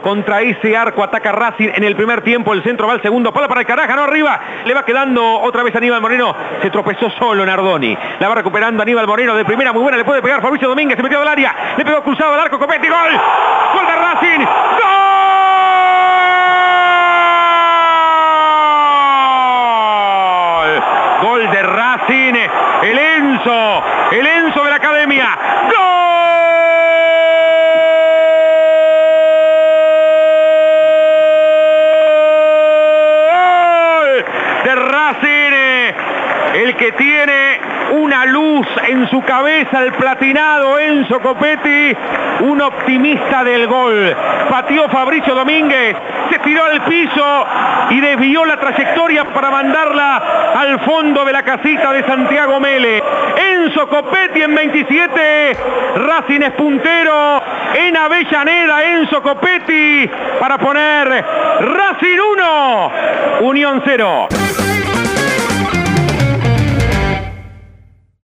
Contra ese arco ataca Racing en el primer tiempo. El centro va al segundo palo para el Caraja, no arriba. Le va quedando otra vez Aníbal Moreno. Se tropezó solo Nardoni. La va recuperando Aníbal Moreno de primera, muy buena. Le puede pegar Fabricio Domínguez. Se metió al área. Le pegó cruzado al arco. Copetti. ¡Gol! ¡Gol de Racing! ¡Gol! Gol de Racing. El Enzo de la academia. ¡Gol! El que tiene una luz en su cabeza, el platinado Enzo Copetti, un optimista del gol. Pateó Fabricio Domínguez, se tiró al piso y desvió la trayectoria para mandarla al fondo de la casita de Santiago Mele. Enzo Copetti en 27, Racing es puntero en Avellaneda. Enzo Copetti para poner Racing 1, Unión 0.